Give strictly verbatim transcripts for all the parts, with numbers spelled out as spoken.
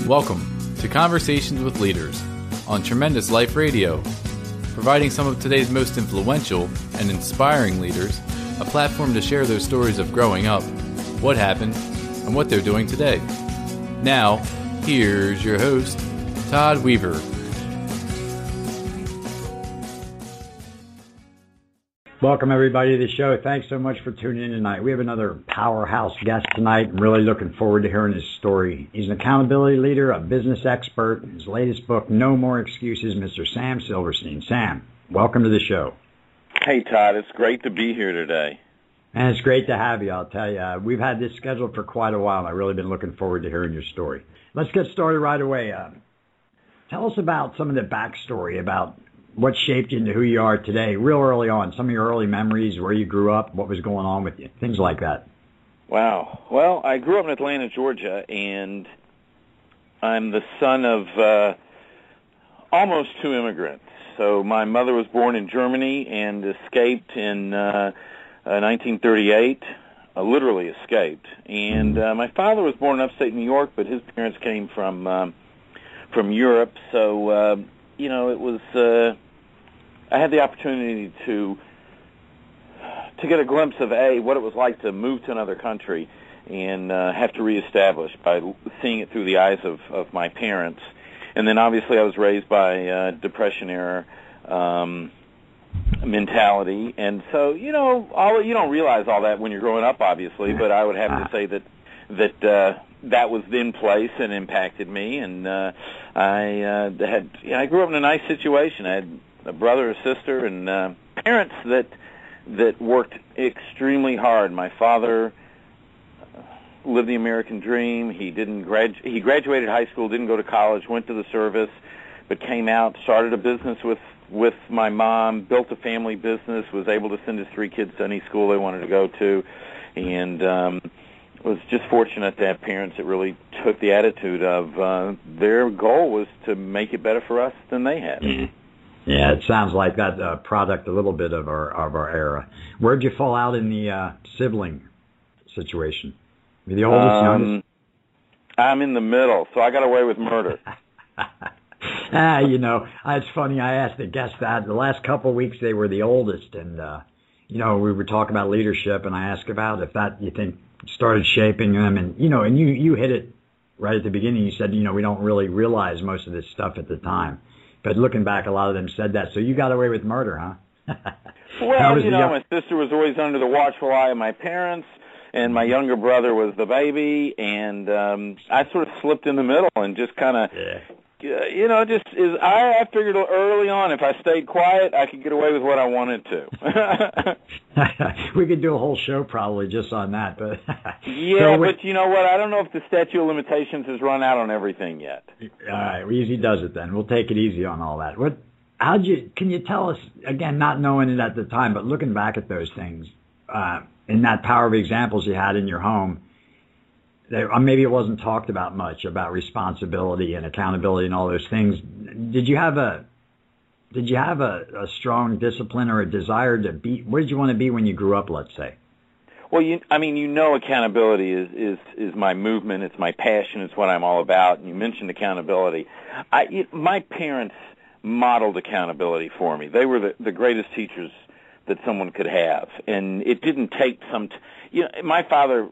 Welcome to Conversations with Leaders on Tremendous Life Radio, providing some of today's most influential and inspiring leaders a platform to share their stories of growing up, what happened, and what they're doing today. Now, here's your host, Todd Weaver. Welcome, everybody, to the show. Thanks so much for tuning in tonight. We have another powerhouse guest tonight. I'm really looking forward to hearing his story. He's an accountability leader, a business expert. His latest book, No More Excuses, Mister Sam Silverstein. Sam, welcome to the show. Hey, Todd. It's great to be here today. And it's great to have you, I'll tell you. Uh, we've had this scheduled for quite a while, and I've really been looking forward to hearing your story. Let's get started right away. Uh, tell us about some of the backstory about what shaped you into who you are today, real early on, some of your early memories, where you grew up, what was going on with you, things like that. Wow. Well, I grew up in Atlanta, Georgia, and I'm the son of uh, almost two immigrants. So my mother was born in Germany and escaped in uh, uh, nineteen thirty-eight, uh, literally escaped. And uh, my father was born in upstate New York, but his parents came from um, from Europe. So, uh, you know, it was, uh, I had the opportunity to to get a glimpse of, A, what it was like to move to another country and uh, have to reestablish by seeing it through the eyes of, of my parents. And then obviously I was raised by uh, Depression-era um, mentality. And so, you know, all, you don't realize all that when you're growing up, obviously, but I would have to say that that uh, that was in place and impacted me. And uh, I uh, had, you know, I grew up in a nice situation. I had a brother, a sister, and uh, parents that that worked extremely hard. My father lived the American dream. He didn't grad. He graduated high school, didn't go to college, went to the service, but came out, started a business with with my mom, built a family business, was able to send his three kids to any school they wanted to go to, and um, was just fortunate to have parents that really took the attitude of uh, their goal was to make it better for us than they had. Mm-hmm. Yeah, it sounds like that uh, product a little bit of our of our era. Where'd you fall out in the uh, sibling situation? You're the oldest, um, youngest? I'm in the middle, so I got away with murder. ah, you know, it's funny. I asked the guests that. The last couple of weeks, they were the oldest, and uh, you know, we were talking about leadership, and I asked about if that you think started shaping them, and you know, and you you hit it right at the beginning. You said, you know, we don't really realize most of this stuff at the time. But looking back, a lot of them said that. So you got away with murder, huh? Well, you know, young- my sister was always under the watchful eye of my parents, and my younger brother was the baby, and um, I sort of slipped in the middle and just kind of, yeah. you know, just is. I, I figured early on if I stayed quiet, I could get away with what I wanted to. We could do a whole show probably just on that, but yeah, so but you know what? I don't know if the statute of limitations has run out on everything yet. All right, well, easy does it then. We'll take it easy on all that. What? How'd you? Can you tell us again? Not knowing it at the time, but looking back at those things, uh, in that power of examples you had in your home, they, uh, maybe it wasn't talked about much about responsibility and accountability and all those things. Did you have a Did you have a, a strong discipline or a desire to be? Where did you want to be when you grew up, let's say? Well, you, I mean, you know, accountability is, is, is my movement. It's my passion. It's what I'm all about. And you mentioned accountability. I, it, my parents modeled accountability for me. They were the, the greatest teachers that someone could have. And it didn't take some, t- you know, my father,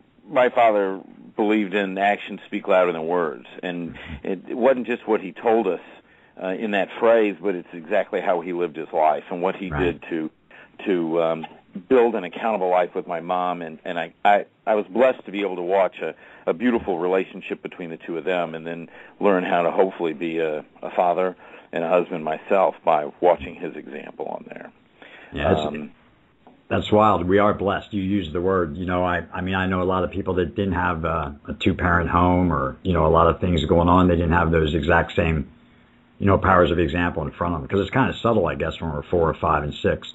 my father believed in actions speak louder than words. And it, it wasn't just what he told us Uh, in that phrase, but it's exactly how he lived his life and what he right. did to to um, build an accountable life with my mom. And, and I, I, I was blessed to be able to watch a, a beautiful relationship between the two of them and then learn how to hopefully be a, a father and a husband myself by watching his example on there. Yeah, that's, um, that's wild. We are blessed. You use the word. You know, I, I mean, I know a lot of people that didn't have uh, a two-parent home or, you know, a lot of things going on. They didn't have those exact same you know, powers of example in front of them, because it's kind of subtle, I guess, when we're four or five and six.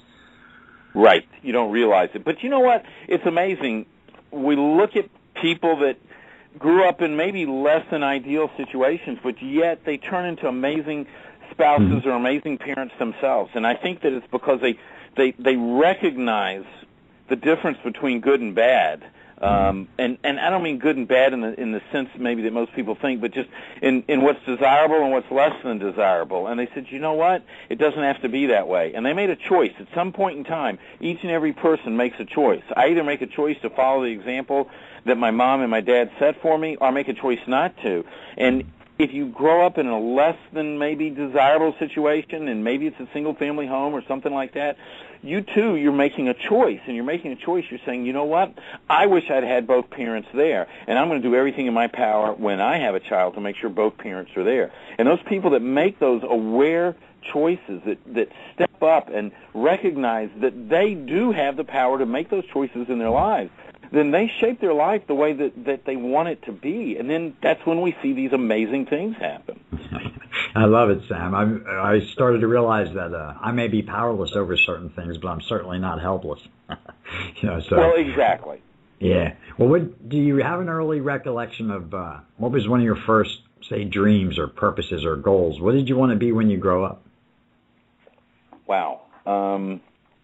Right. You don't realize it. But you know what? It's amazing. We look at people that grew up in maybe less than ideal situations, but yet they turn into amazing spouses mm-hmm. or amazing parents themselves. And I think that it's because they, they, they recognize the difference between good and bad Um, and, and I don't mean good and bad in the in the sense maybe that most people think, but just in, in what's desirable and what's less than desirable. And they said, you know what? It doesn't have to be that way. And they made a choice. At some point in time, each and every person makes a choice. I either make a choice to follow the example that my mom and my dad set for me, or make a choice not to. And if you grow up in a less than maybe desirable situation, and maybe it's a single-family home or something like that, you, too, you're making a choice. And you're making a choice. You're saying, you know what? I wish I'd had both parents there, and I'm going to do everything in my power when I have a child to make sure both parents are there. And those people that make those aware choices, that, that step up and recognize that they do have the power to make those choices in their lives, then they shape their life the way that, that they want it to be. And then that's when we see these amazing things happen. I love it, Sam. I I started to realize that uh, I may be powerless over certain things, but I'm certainly not helpless. you know, so, well, exactly. Yeah. Well, what, do you have an early recollection of uh, what was one of your first, say, dreams or purposes or goals? What did you want to be when you grow up? Wow. Um,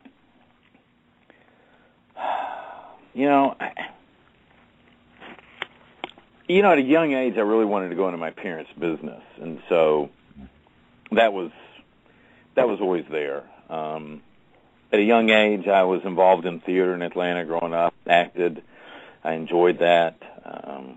you know, I, you know, at a young age, I really wanted to go into my parents' business, and so that was that was always there. Um, at a young age, I was involved in theater in Atlanta growing up, acted. I enjoyed that. Um,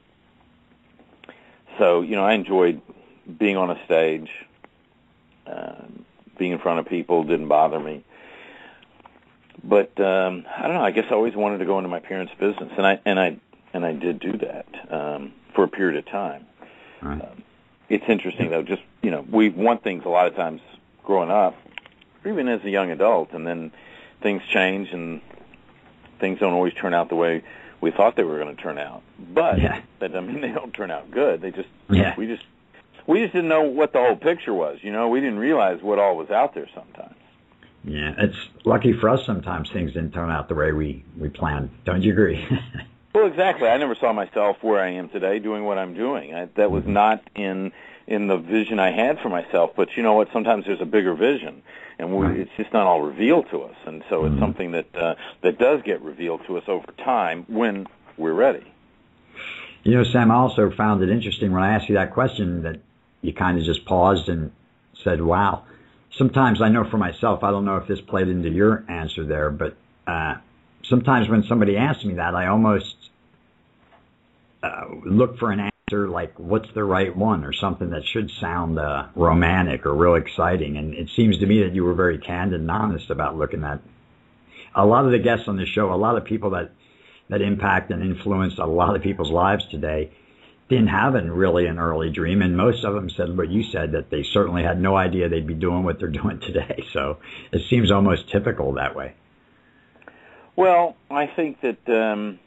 so, you know, I enjoyed being on a stage. Uh, being in front of people didn't bother me. But um, I don't know. I guess I always wanted to go into my parents' business, and I and I and I did do that um, for a period of time. Right. Um, it's interesting though. Just you know, we want things a lot of times growing up, or even as a young adult, and then things change, and things don't always turn out the way we thought they were going to turn out. But yeah. that doesn't mean they don't turn out good. They just yeah. we just we just didn't know what the whole picture was. You know, we didn't realize what all was out there sometimes. Yeah, it's lucky for us sometimes things didn't turn out the way we, we planned. Don't you agree? Well, exactly. I never saw myself where I am today doing what I'm doing. I, that was not in in the vision I had for myself. But you know what? Sometimes there's a bigger vision, and we, it's just not all revealed to us. And so it's mm-hmm. something that uh, that does get revealed to us over time when we're ready. You know, Sam, I also found it interesting when I asked you that question that you kind of just paused and said, wow. Sometimes I know for myself, I don't know if this played into your answer there, but uh, sometimes when somebody asks me that, I almost uh, look for an answer like, what's the right one, or something that should sound uh, romantic or real exciting. And it seems to me that you were very candid and honest about looking at a lot of the guests on the show, a lot of people that, that impact and influence a lot of people's lives today didn't have an, really an early dream, and most of them said what you said, that they certainly had no idea they'd be doing what they're doing today. So it seems almost typical that way. Well, I think that um,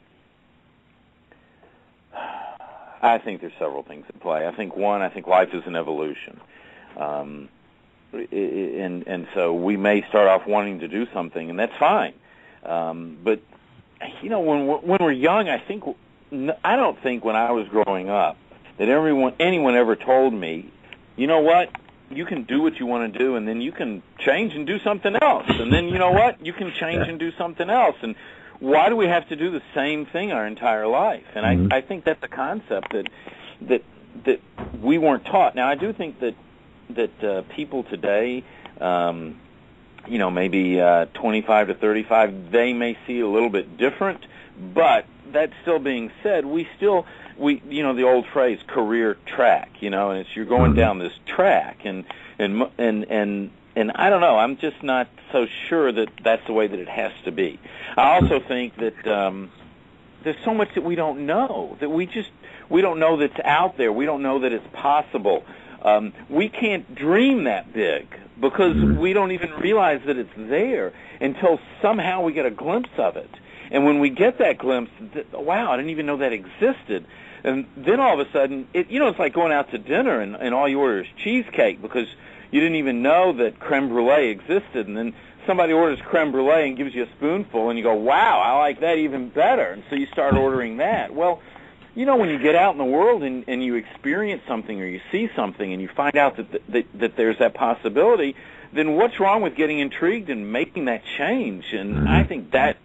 I think there's several things at play. I think one, I think life is an evolution, um, and and so we may start off wanting to do something, and that's fine. Um, but you know, when we're, when we're young, I think. I don't think when I was growing up that everyone, anyone ever told me, you know what, you can do what you want to do, and then you can change and do something else, and then you know what, you can change and do something else, and why do we have to do the same thing our entire life? And mm-hmm. I, I think that's a concept that that that we weren't taught. Now, I do think that that uh, people today, um, you know, maybe uh, twenty-five to thirty-five, they may see a little bit different, but that still being said, we still, we you know, the old phrase, career track, you know, and it's you're going down this track, and and and and and I don't know, I'm just not so sure that that's the way that it has to be. I also think that um, there's so much that we don't know, that we just, we don't know that's out there. We don't know that it's possible. Um, we can't dream that big because we don't even realize that it's there until somehow we get a glimpse of it. And when we get that glimpse, th- wow, I didn't even know that existed. And then all of a sudden, it, you know, it's like going out to dinner and, and all you order is cheesecake because you didn't even know that creme brulee existed. And then somebody orders creme brulee and gives you a spoonful, and you go, wow, I like that even better. And so you start ordering that. Well, you know, when you get out in the world and, and you experience something or you see something and you find out that, that, that there's that possibility, then what's wrong with getting intrigued and making that change? And I think that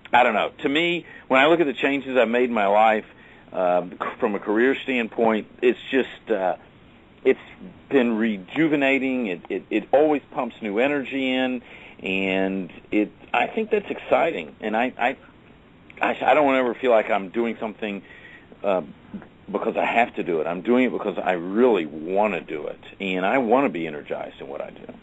I don't know. To me, when I look at the changes I've made in my life, uh, from a career standpoint, it's just uh, it's been rejuvenating. It, it it always pumps new energy in, and it I think that's exciting. And I I I, I don't ever feel like I'm doing something uh, because I have to do it. I'm doing it because I really want to do it, and I want to be energized in what I do.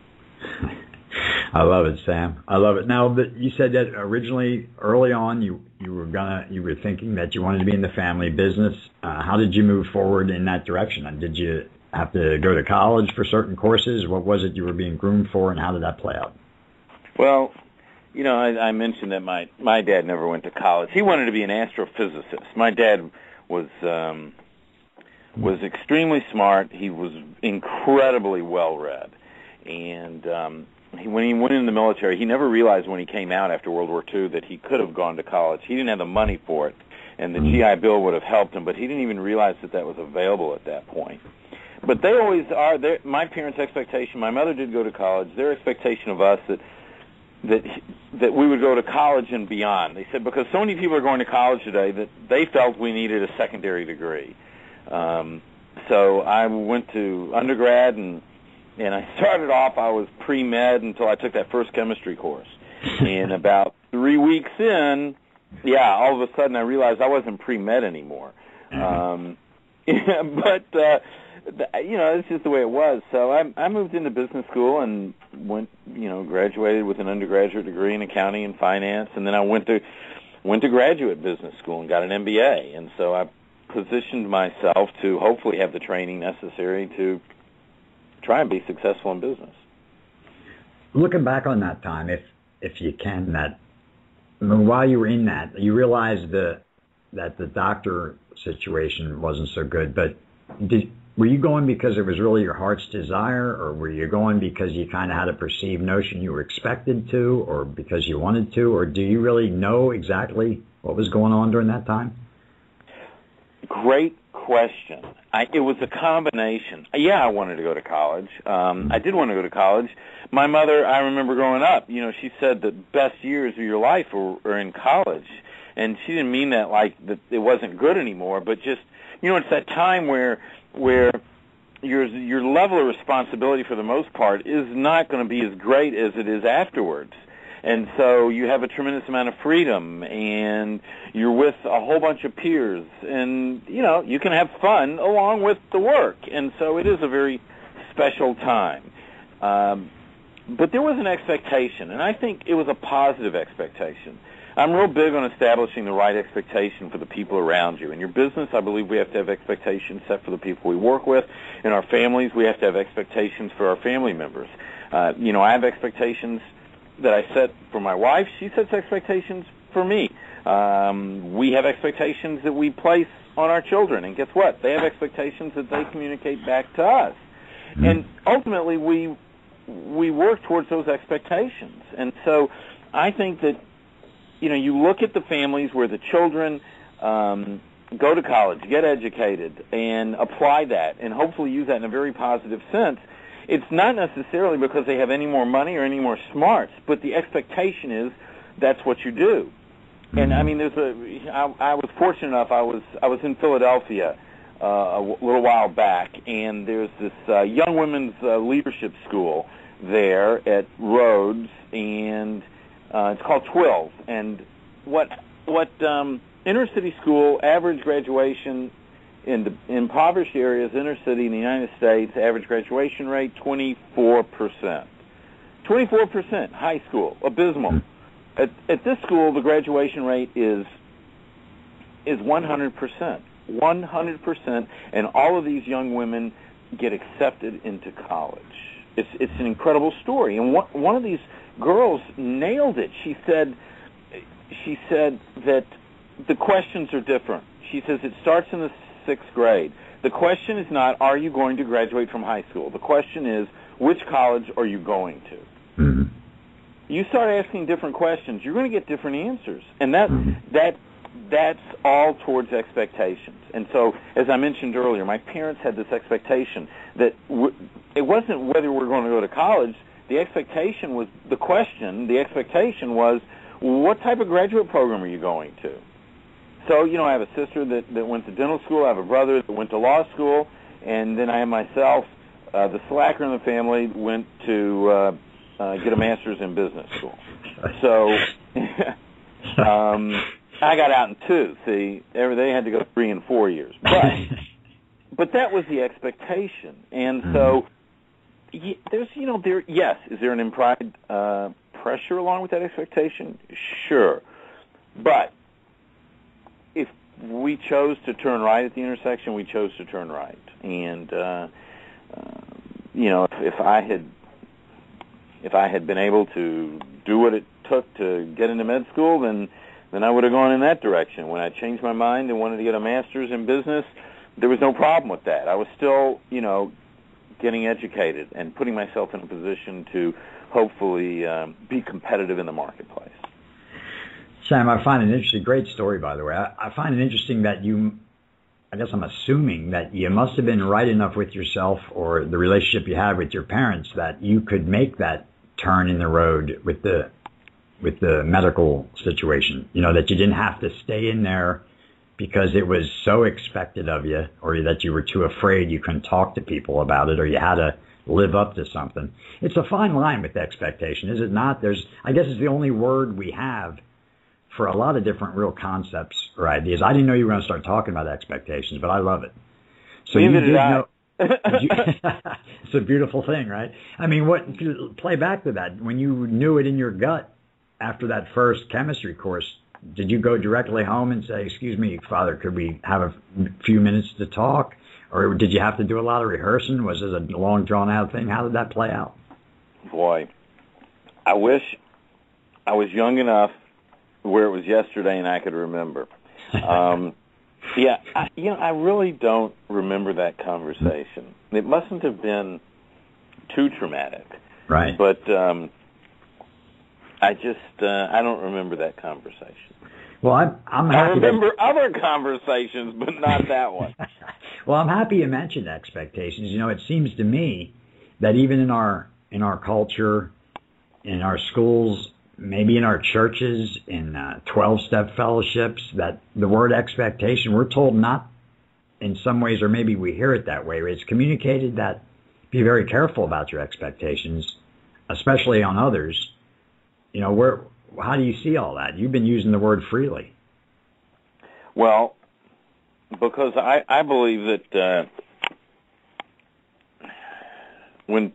I love it, Sam. I love it. Now, but you said that originally, early on, you you were gonna you were thinking that you wanted to be in the family business. Uh, how did you move forward in that direction? And did you have to go to college for certain courses? What was it you were being groomed for, and how did that play out? Well, you know, I, I mentioned that my my dad never went to college. He wanted to be an astrophysicist. My dad was um, was extremely smart. He was incredibly well read, and um, he, when he went in the military, he never realized when he came out after World War Two that he could have gone to college. He didn't have the money for it, and the G I Bill would have helped him, but he didn't even realize that that was available at that point. But they always are. My parents' expectation, my mother did go to college, their expectation of us that that that we would go to college and beyond. They said, because so many people are going to college today that they felt we needed a secondary degree. Um, so I went to undergrad, and and I started off, I was pre-med until I took that first chemistry course. And about three weeks in, yeah, all of a sudden I realized I wasn't pre-med anymore. Um, yeah, but... Uh, You know, it's just the way it was. So I, I moved into business school and went, you know, graduated with an undergraduate degree in accounting and finance, and then I went to went to graduate business school and got an M B A. And so I positioned myself to hopefully have the training necessary to try and be successful in business. Looking back on that time, if if you can, that I mean, while you were in that, you realized the, that the doctor situation wasn't so good, but did Were you going because it was really your heart's desire, or were you going because you kind of had a perceived notion you were expected to, or because you wanted to, or do you really know exactly what was going on during that time? Great question. I, it was a combination. Yeah, I wanted to go to college. Um, I did want to go to college. My mother, I remember growing up, you know, she said the best years of your life are, are in college. And she didn't mean that like that it wasn't good anymore, but just, you know, it's that time where where your your level of responsibility for the most part is not going to be as great as it is afterwards. And so you have a tremendous amount of freedom, and you're with a whole bunch of peers, and, you know, you can have fun along with the work. And so it is a very special time. Um, but there was an expectation, and I think it was a positive expectation. I'm real big on establishing the right expectation for the people around you. In your business, I believe we have to have expectations set for the people we work with. In our families, we have to have expectations for our family members. Uh, you know, I have expectations that I set for my wife. She sets expectations for me. Um, we have expectations that we place on our children. And guess what? They have expectations that they communicate back to us. Mm-hmm. And ultimately, we we work towards those expectations. And so I think that, you know, you look at the families where the children um, go to college, get educated, and apply that, and hopefully use that in a very positive sense. It's not necessarily because they have any more money or any more smarts, but the expectation is that's what you do. And I mean, there's a. I, I was fortunate enough. I was I was in Philadelphia uh, a w- little while back, and there's this uh, young women's uh, leadership school there at Rhodes, and Uh, it's called twelve, and what what um, inner city school average graduation in the impoverished areas, inner city in the United States, average graduation rate twenty-four percent. twenty-four percent, high school, abysmal. At, at this school, the graduation rate is is one hundred percent, one hundred percent, and all of these young women get accepted into college. It's it's an incredible story, and one, one of these girls nailed it. She said, she said that the questions are different. She says it starts in the sixth grade. The question is not, are you going to graduate from high school? The question is, which college are you going to? Mm-hmm. You start asking different questions, you're going to get different answers, and that mm-hmm. that that's all towards expectations. And so, as I mentioned earlier, my parents had this expectation that w- it wasn't whether we're going to go to college. The expectation was the question. The expectation was, what type of graduate program are you going to? So, you know, I have a sister that, that went to dental school. I have a brother that went to law school. And then I have myself, uh, the slacker in the family, went to uh, uh, get a master's in business school. So um, I got out in two. See, they had to go three and four years. But but that was the expectation. And so there's, you know, there. Yes, is there an implied uh, pressure along with that expectation? Sure. But if we chose to turn right at the intersection, we chose to turn right. And, uh, uh, you know, if, if I had if I had been able to do what it took to get into med school, then then I would have gone in that direction. When I changed my mind and wanted to get a master's in business, there was no problem with that. I was still, you know, getting educated and putting myself in a position to hopefully um, be competitive in the marketplace. Sam, I find it interesting, great story, by the way. I, I find it interesting that you, I guess I'm assuming that you must have been right enough with yourself or the relationship you had with your parents that you could make that turn in the road with the with the medical situation, you know, that you didn't have to stay in there because it was so expected of you, or that you were too afraid you couldn't talk to people about it, or you had to live up to something. It's a fine line with expectation, is it not? There's, I guess it's the only word we have for a lot of different real concepts or ideas. I didn't know you were going to start talking about expectations, but I love it. So Neither you did did I. know. you, it's a beautiful thing, right? I mean, what? Play back to that. When you knew it in your gut after that first chemistry course, did you go directly home and say, "Excuse me, Father, could we have a few minutes to talk?" Or did you have to do a lot of rehearsing? Was it a long, drawn-out thing? How did that play out? Boy, I wish I was young enough where it was yesterday and I could remember. Um, yeah, I, you know, I really don't remember that conversation. It mustn't have been too traumatic. Right. But um, I just, uh, I don't remember that conversation. Well, I'm, I'm happy I remember that... other conversations, but not that one. Well, I'm happy you mentioned expectations. You know, it seems to me that even in our in our culture, in our schools, maybe in our churches, in uh, twelve-step fellowships, that the word expectation, we're told not in some ways, or maybe we hear it that way. It's communicated that be very careful about your expectations, especially on others. You know, where, how do you see all that? You've been using the word freely. Well, because I, I believe that uh, when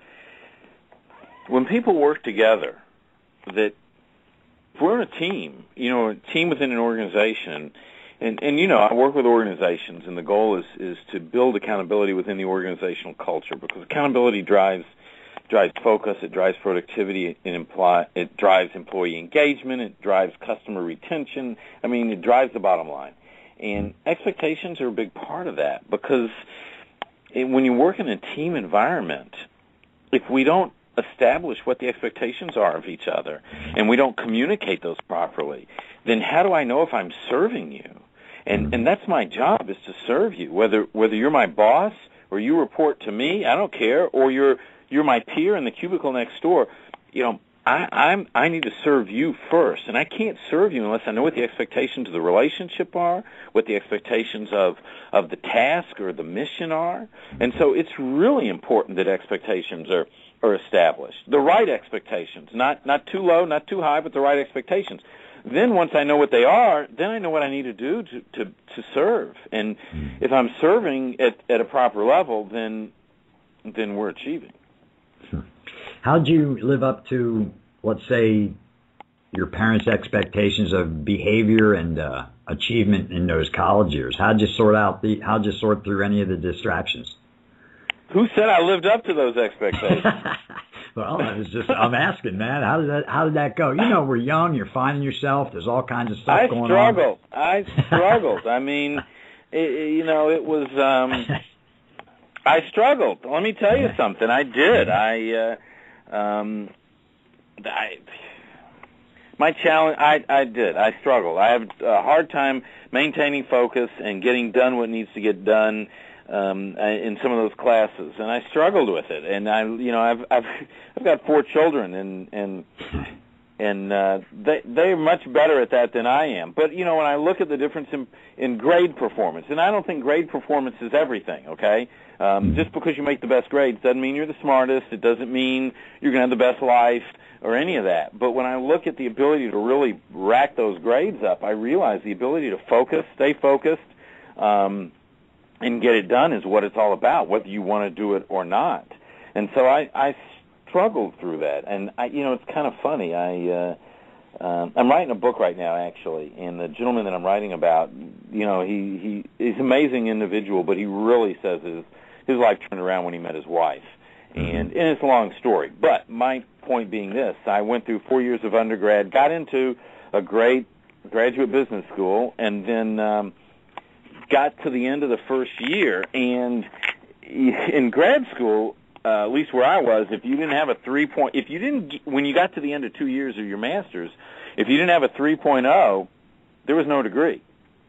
when people work together, that if we're in a team, you know, a team within an organization, and, and you know, I work with organizations, and the goal is, is to build accountability within the organizational culture, because accountability drives drives focus, it drives productivity, it, imply, it drives employee engagement, it drives customer retention. I mean, it drives the bottom line. And expectations are a big part of that, because it, when you work in a team environment, if we don't establish what the expectations are of each other and we don't communicate those properly, then how do I know if I'm serving you? And and that's my job, is to serve you, whether whether you're my boss or you report to me, I don't care, or you're you're my peer in the cubicle next door. You know, I, I'm I need to serve you first, and I can't serve you unless I know what the expectations of the relationship are, what the expectations of of the task or the mission are. And so it's really important that expectations are are established, the right expectations, not not too low, not too high, but the right expectations. Then once I know what they are, then I know what I need to do to to, to serve. And if I'm serving at, at a proper level, then then we're achieving. How'd you live up to, let's say, your parents' expectations of behavior and uh, achievement in those college years? How'd you sort out the? How'd you sort through any of the distractions? Who said I lived up to those expectations? Well, I was just, I'm asking, man, how did that, how did that go? You know, we're young, you're finding yourself, there's all kinds of stuff I going struggled. on. I struggled. I mean, it, you know, it was, um, I struggled. Let me tell you something. I did. I, uh, um, I, my challenge, I, I did. I struggled. I have a hard time maintaining focus and getting done what needs to get done um, in some of those classes, and I struggled with it. And I, you know, I've I've I've got four children, and and and uh, they they're much better at that than I am. But you know, when I look at the difference in in grade performance, and I don't think grade performance is everything. Okay, um, just because you make the best grades doesn't mean you're the smartest. It doesn't mean you're going to have the best life or any of that. But when I look at the ability to really rack those grades up, I realize the ability to focus, stay focused, um, and get it done is what it's all about, whether you want to do it or not. And so I, I struggled through that. And, I, you know, it's kind of funny. I, uh, uh, I'm writing a book right now, actually, and the gentleman that I'm writing about, you know, he, he he's an amazing individual, but he really says his, his life turned around when he met his wife. And, and it's a long story. But my point being this, I went through four years of undergrad, got into a great graduate business school, and then um, got to the end of the first year. And in grad school, uh, at least where I was, if you didn't have a three-point, if you didn't, when you got to the end of two years of your master's, if you didn't have a three point oh, there was no degree.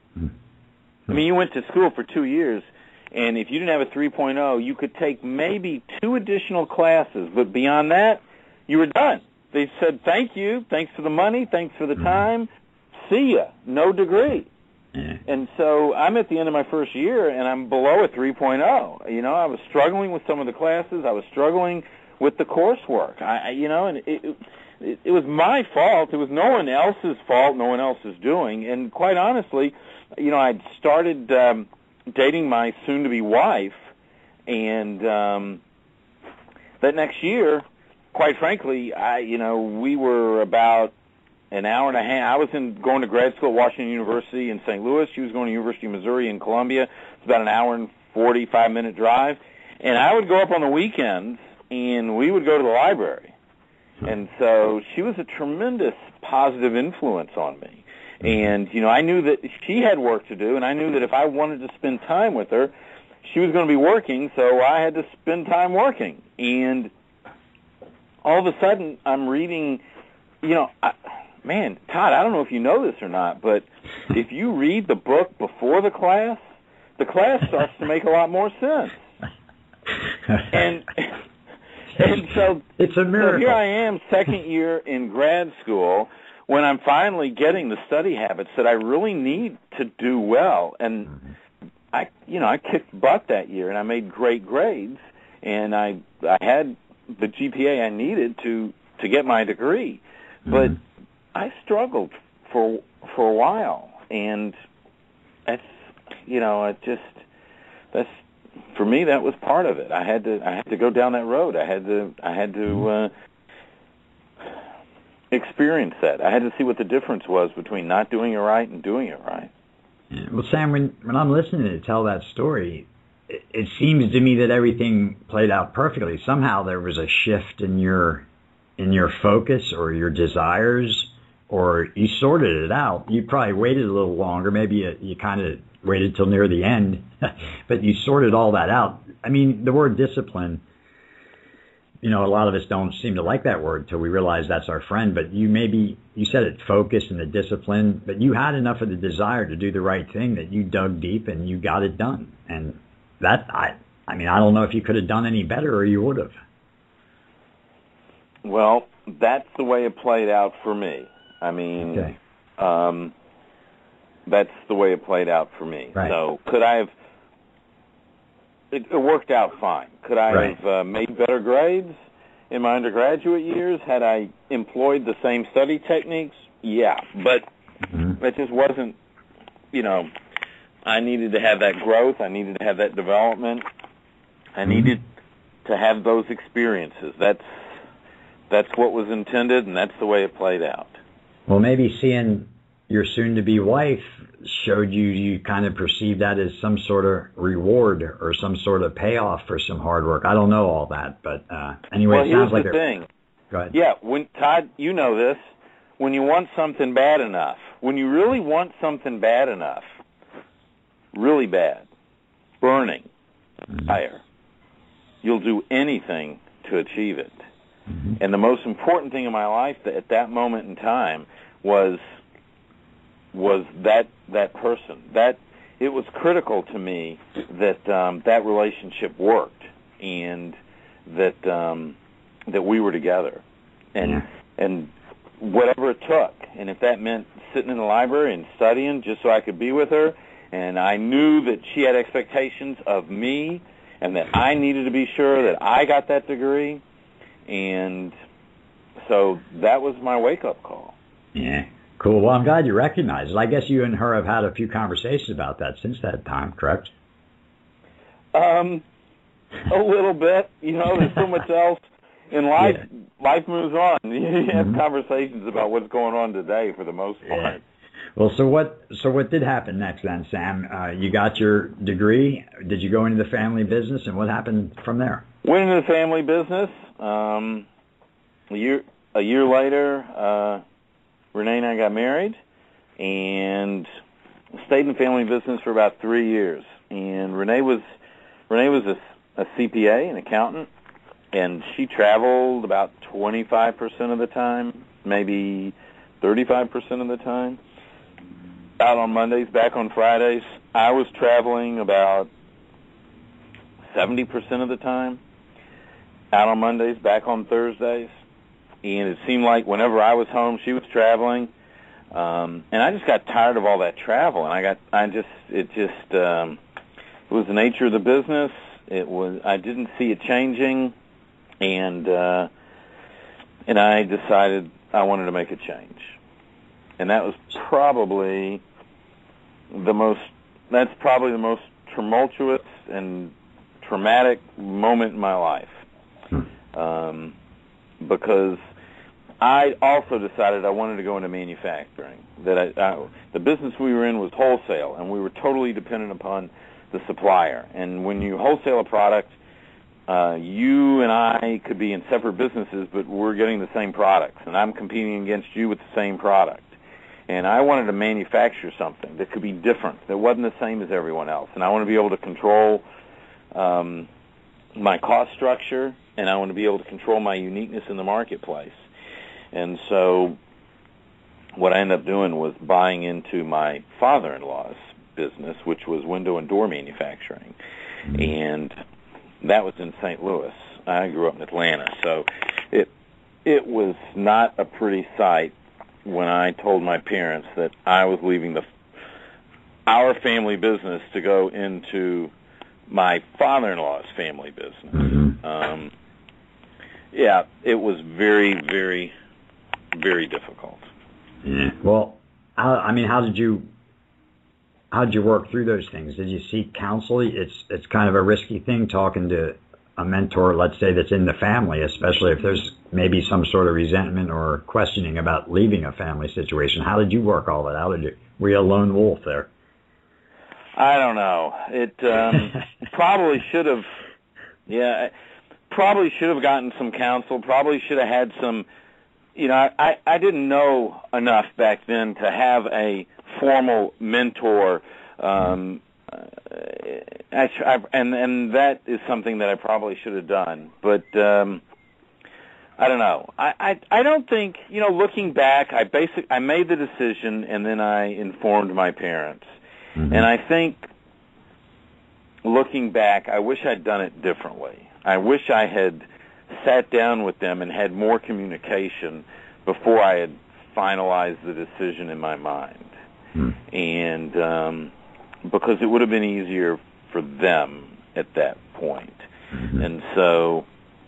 I mean, you went to school for two years, and if you didn't have a three point oh, you could take maybe two additional classes, but beyond that, you were done. They said, thank you, thanks for the money, thanks for the time, see ya, no degree. And so I'm at the end of my first year, and I'm below a three point oh. You know, I was struggling with some of the classes. I was struggling with the coursework. I, you know, and it, it, it was my fault. It was no one else's fault, no one else's doing. And quite honestly, you know, I'd started um, dating my soon-to-be wife, and um, that next year, quite frankly, I, you know, we were about an hour and a half. I was in going to grad school at Washington University in Saint Louis. She was going to University of Missouri in Columbia. It's about an hour and forty-five minute drive. And I would go up on the weekends, and we would go to the library. And so she was a tremendous positive influence on me. And, you know, I knew that she had work to do, and I knew that if I wanted to spend time with her, she was going to be working, so I had to spend time working. And all of a sudden, I'm reading, you know, I, man, Todd, I don't know if you know this or not, but if you read the book before the class, the class starts to make a lot more sense. And and so, it's a miracle. So here I am, second year in grad school, when I'm finally getting the study habits that I really need to do well. And I, you know, I kicked butt that year, and I made great grades, and I I had the G P A I needed to to get my degree, but mm-hmm. I struggled for for a while, and that's, you know, it just that's for me, that was part of it. I had to I had to go down that road. I had to I had to uh, experience that. I had to see what the difference was between not doing it right and doing it right. Yeah. Well, Sam, when when I'm listening to tell that story, it, it seems to me that everything played out perfectly. Somehow there was a shift in your in your focus or your desires, or you sorted it out. You probably waited a little longer. Maybe you, you kind of waited till near the end, but you sorted all that out. I mean, the word discipline, you know, a lot of us don't seem to like that word till we realize that's our friend, but you maybe, you said it, focus and the discipline, but you had enough of the desire to do the right thing that you dug deep and you got it done. And that, I, I mean, I don't know if you could have done any better or you would have. Well, that's the way it played out for me. I mean, okay. um, that's the way it played out for me. Right. So could I have, it, it worked out fine. Could I right. have uh, made better grades in my undergraduate years had I employed the same study techniques? Yeah, but mm-hmm. it just wasn't, you know, I needed to have that growth. I needed to have that development. I mm-hmm. needed to have those experiences. That's That's what was intended, and that's the way it played out. Well, maybe seeing your soon-to-be wife showed you, you kind of perceived that as some sort of reward or some sort of payoff for some hard work. I don't know all that, but uh, anyway, well, it sounds like the a... thing. Go ahead. Yeah, when, Todd, you know this. When you want something bad enough, when you really want something bad enough, really bad, burning, mm-hmm. fire, you'll do anything to achieve it. Mm-hmm. And the most important thing in my life at that moment in time was was that that person. That it was critical to me that um, that relationship worked and that um, that we were together. And yeah. and whatever it took. And if that meant sitting in the library and studying just so I could be with her, and I knew that she had expectations of me and that I needed to be sure that I got that degree. And so that was my wake-up call. Yeah, cool. Well, I'm glad you recognize it. I guess you and her have had a few conversations about that since that time, correct? Um, a little bit. You know, there's so much else in life. Yeah. Life moves on. You have mm-hmm. conversations about what's going on today for the most part. Yeah. Well, so what So what did happen next then, Sam? Uh, you got your degree. Did you go into the family business, and what happened from there? Went into the family business. Um, a year a year later, uh, Renee and I got married, and stayed in the family business for about three years. And Renee was Renee was a, a C P A, an accountant, and she traveled about twenty-five percent of the time, maybe thirty-five percent of the time. Out on Mondays, back on Fridays. I was traveling about seventy percent of the time. Out on Mondays, back on Thursdays. And it seemed like whenever I was home, she was traveling. Um, and I just got tired of all that travel. And I got, I just, it just, um, it was the nature of the business. It was, I didn't see it changing. And, uh, and I decided I wanted to make a change. And that was probably the most, that's probably the most tumultuous and traumatic moment in my life. Um, because I also decided I wanted to go into manufacturing. That I, I, the business we were in was wholesale, and we were totally dependent upon the supplier. And when you wholesale a product, uh, you and I could be in separate businesses, but we're getting the same products, and I'm competing against you with the same product. And I wanted to manufacture something that could be different, that wasn't the same as everyone else. And I want to be able to control um, my cost structure, and I want to be able to control my uniqueness in the marketplace. And so what I ended up doing was buying into my father-in-law's business, which was window and door manufacturing. And that was in Saint Louis. I grew up in Atlanta, so it it was not a pretty sight when I told my parents that I was leaving the our family business to go into my father-in-law's family business. Mm-hmm. Um, yeah, it was very, very, very difficult. Yeah. Well, how, I mean, how did you how did you work through those things? Did you seek counsel? It's it's kind of a risky thing talking to a mentor, let's say, that's in the family, especially if there's maybe some sort of resentment or questioning about leaving a family situation. How did you work all that out? Did you, were you a lone wolf there? I don't know. It um, probably should have, yeah, probably should have gotten some counsel, probably should have had some, you know, I, I didn't know enough back then to have a formal mentor. Um, I, I, and, and that is something that I probably should have done. But um, I don't know. I, I, I don't think, you know, looking back, I basic, I made the decision and then I informed my parents. Mm-hmm. And I think, looking back, I wish I'd done it differently. I wish I had sat down with them and had more communication before I had finalized the decision in my mind. Mm-hmm. And um, because it would have been easier for them at that point. Mm-hmm. And so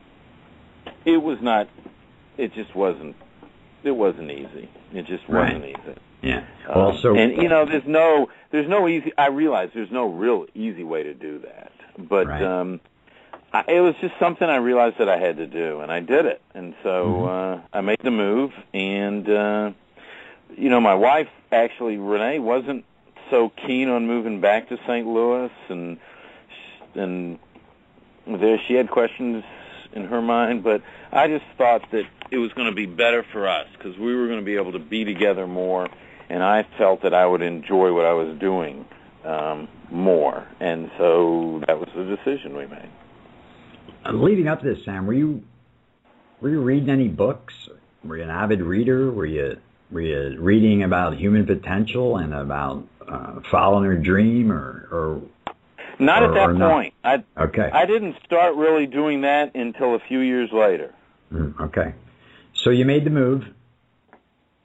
it was not, it just wasn't, it wasn't easy. It just wasn't right. easy. Yeah. Um, also, and you know, there's no, there's no easy. I realize there's no real easy way to do that, but right. um, I, it was just something I realized that I had to do, and I did it. And so mm-hmm. uh, I made the move, and uh, you know, my wife actually, Renee, wasn't so keen on moving back to Saint Louis, and and there she had questions in her mind, but I just thought that it was going to be better for us because we were going to be able to be together more. And I felt that I would enjoy what I was doing um, more. And so that was the decision we made. Uh, leading up to this, Sam, were you were you reading any books? Were you an avid reader? Were you were you reading about human potential and about uh, following your dream, or, or not or, at that point? I okay. I didn't start really doing that until a few years later. Mm, okay, so you made the move.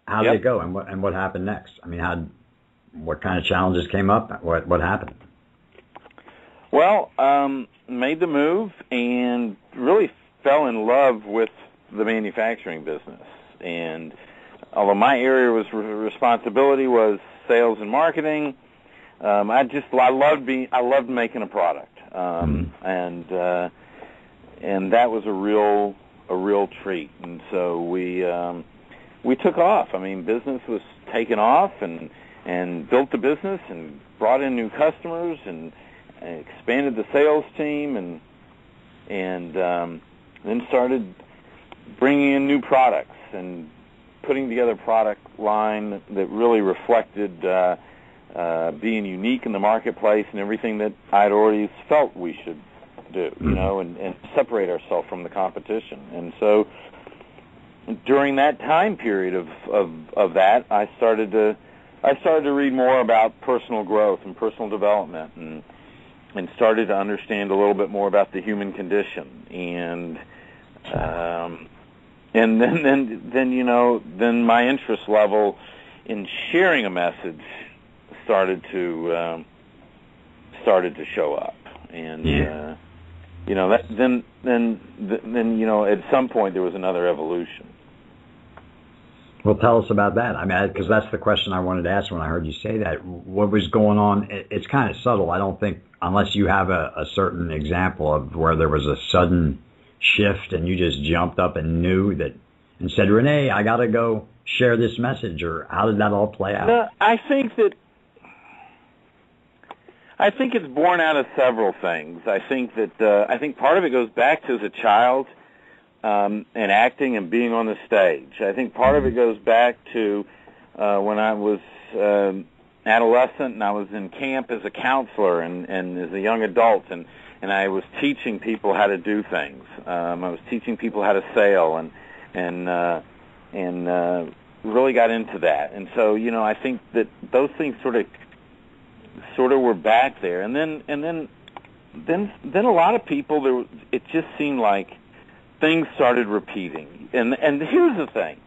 how Yep. did it go, and what and what happened next? I mean, how what kind of challenges came up? What what happened? Well, um, made the move and really fell in love with the manufacturing business. And although my area was responsibility was sales and marketing, um, I just I loved being I loved making a product, um, mm-hmm. and uh, and that was a real a real treat. And so we um, we took off. I mean, business was taken off, and and built the business and brought in new customers and expanded the sales team, and and um, then started bringing in new products and putting together a product line that really reflected uh, uh, being unique in the marketplace and everything that I'd already felt we should do, you know, and, and separate ourselves from the competition. And so during that time period of, of, of that, I started to I started to read more about personal growth and personal development, and and started to understand a little bit more about the human condition, and um, and then then then you know then my interest level in sharing a message started to um, started to show up, and yeah. uh, you know that then then then you know at some point there was another evolution. Well, tell us about that. I mean, because that's the question I wanted to ask when I heard you say that. What was going on? It's kind of subtle. I don't think, unless you have a, a certain example of where there was a sudden shift and you just jumped up and knew that and said, Renee, I got to go share this message, or how did that all play out? No, I think that I think it's born out of several things. I think that uh, I think part of it goes back to as a child. Um, and acting and being on the stage. I think part of it goes back to uh, when I was um, adolescent and I was in camp as a counselor and, and as a young adult, and, and I was teaching people how to do things. Um, I was teaching people how to sail, and and uh, and uh, really got into that. And so, you know, I think that those things sort of sort of were back there. And then and then then then a lot of people, there it just seemed like things started repeating. And and here's the thing.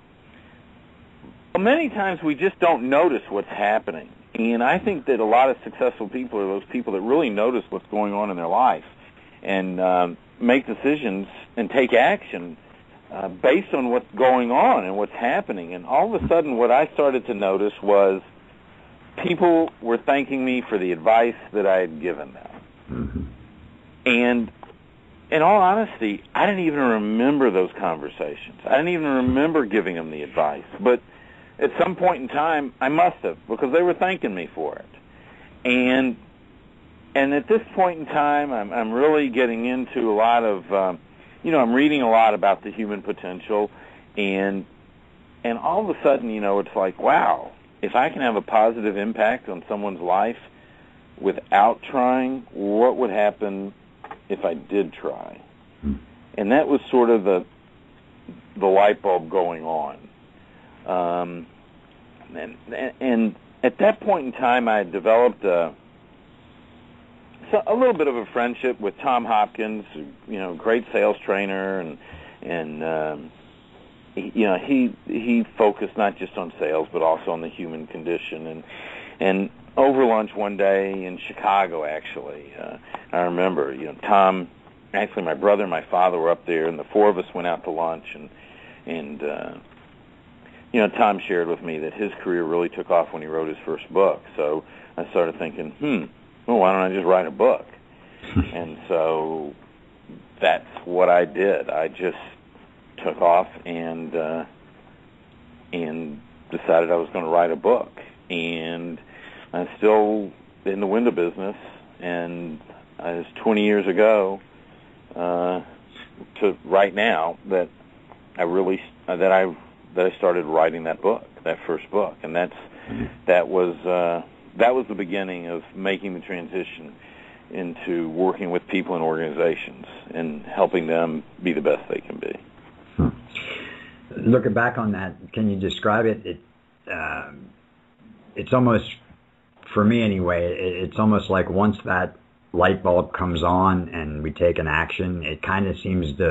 Many times we just don't notice what's happening. And I think that a lot of successful people are those people that really notice what's going on in their life and um, make decisions and take action uh, based on what's going on and what's happening. And all of a sudden what I started to notice was people were thanking me for the advice that I had given them. Mm-hmm. And in all honesty, I didn't even remember those conversations. I didn't even remember giving them the advice. But at some point in time, I must have, because they were thanking me for it. And and at this point in time, I'm, I'm really getting into a lot of, um, you know, I'm reading a lot about the human potential. And and all of a sudden, you know, it's like, wow, if I can have a positive impact on someone's life without trying, what would happen if I did try? And that was sort of the the light bulb going on. Um, and, and at that point in time, I had developed a, a little bit of a friendship with Tom Hopkins, you know, great sales trainer, and and um, he, you know he he focused not just on sales but also on the human condition. And and over lunch one day in Chicago, actually, uh, I remember, you know, Tom, actually my brother and my father were up there, and the four of us went out to lunch, and, and uh, you know, Tom shared with me that his career really took off when he wrote his first book. So I started thinking, hmm, well, why don't I just write a book? And so that's what I did. I just took off and uh, and decided I was going to write a book. And I'm still in the window business, and it was twenty years ago uh, to right now that I really uh, that I that I started writing that book, that first book, and that's that was uh, that was the beginning of making the transition into working with people and organizations and helping them be the best they can be. Hmm. Looking back on that, can you describe it? It uh, it's almost, for me anyway, it's almost like once that light bulb comes on and we take an action, it kind of seems to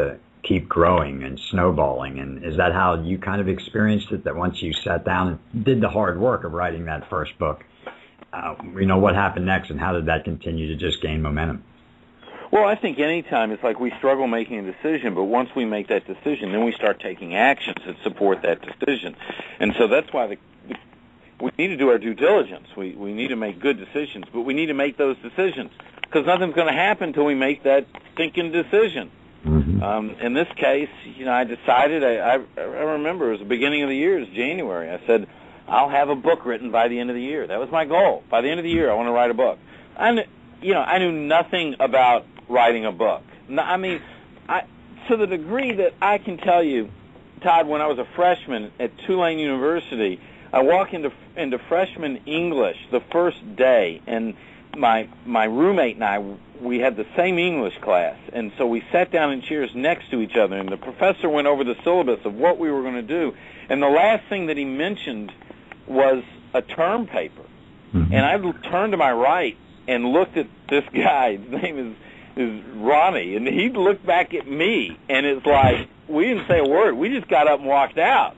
keep growing and snowballing. And is that how you kind of experienced it, that once you sat down and did the hard work of writing that first book, uh, you know, what happened next and how did that continue to just gain momentum? Well, I think any time it's like we struggle making a decision, but once we make that decision, then we start taking actions that support that decision. And so that's why the, we need to do our due diligence. We we need to make good decisions, but we need to make those decisions because nothing's going to happen until we make that stinking decision. Mm-hmm. Um, in this case, you know, I decided, I, I, I remember it was the beginning of the year, it was January. I said, I'll have a book written by the end of the year. That was my goal. By the end of the year, I want to write a book. I knew, you know, I knew nothing about writing a book. No, I mean, I, to the degree that I can tell you, Todd, when I was a freshman at Tulane University, I walk into into freshman English the first day, and my my roommate and I, we had the same English class, and so we sat down in chairs next to each other, and the professor went over the syllabus of what we were going to do, and the last thing that he mentioned was a term paper. Mm-hmm. And I turned to my right and looked at this guy. His name is is Ronnie, and he looked back at me, and it's like, we didn't say a word. We just got up and walked out.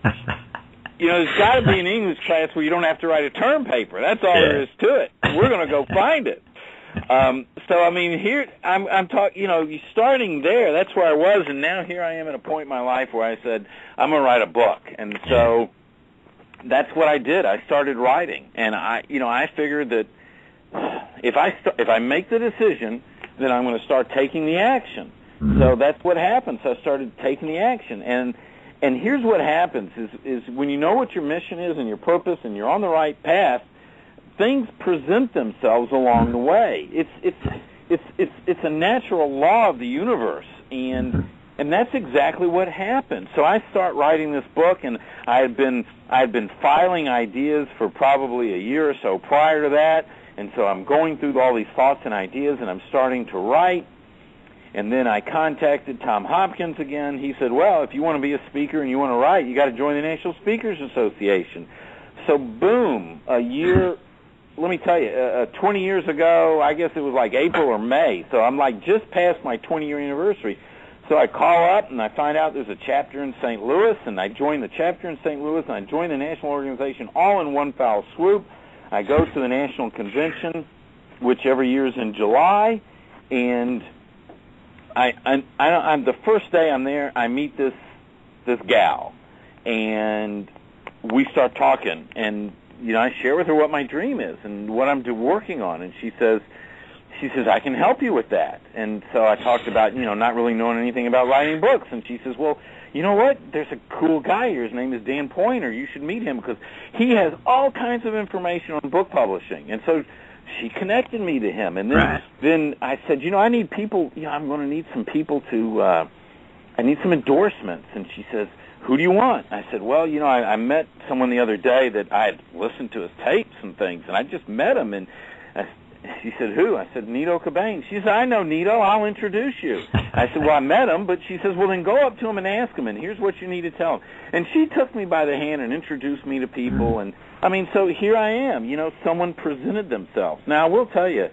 You know, there's got to be an English class where you don't have to write a term paper. That's all yeah. there is to it. We're going to go find it. Um, so, I mean, here, I'm, I'm talking, you know, starting there, that's where I was, and now here I am at a point in my life where I said, I'm going to write a book. And so that's what I did. I started writing, and I, you know, I figured that if I, st- if I make the decision, then I'm going to start taking the action. Mm-hmm. So that's what happened. So I started taking the action. And and here's what happens is, is when you know what your mission is and your purpose and you're on the right path, things present themselves along the way. It's it's it's it's it's a natural law of the universe. And and that's exactly what happened. So I start writing this book, and I had been I had been filing ideas for probably a year or so prior to that. And so I'm going through all these thoughts and ideas, and I'm starting to write. And then I contacted Tom Hopkins again. He said, well, if you want to be a speaker and you want to write, you got to join the National Speakers Association. So boom, a year, let me tell you, uh, twenty years ago, I guess it was like April or May. So I'm like just past my twenty-year anniversary. So I call up, and I find out there's a chapter in Saint Louis, and I join the chapter in Saint Louis, and I join the national organization all in one foul swoop. I go to the national convention, which every year is in July, and I, I, I, I'm the first day I'm there. I meet this this gal, and we start talking. And you know, I share with her what my dream is and what I'm working on. And she says, she says I can help you with that. And so I talked about you know not really knowing anything about writing books. And she says, well, you know what? There's a cool guy here. His name is Dan Pointer. You should meet him because he has all kinds of information on book publishing. And so she connected me to him. And then right. then I said, you know, I need people, you know, I'm going to need some people to, uh, I need some endorsements. And she says, who do you want? I said, well, you know, I, I met someone the other day that I had listened to his tapes and things, and I just met him. And I, she said, who? I said, Nito Cobain. She said, I know Nito. I'll introduce you. I said, well, I met him, but she says, well, then go up to him and ask him, and here's what you need to tell him. And she took me by the hand and introduced me to people, and, I mean, so here I am. You know, someone presented themselves. Now, I will tell you,